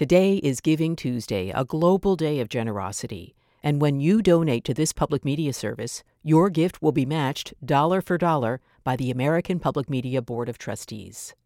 Today is Giving Tuesday, a global day of generosity. And when you donate to this public media service, your gift will be matched dollar for dollar by the American Public Media Board of Trustees.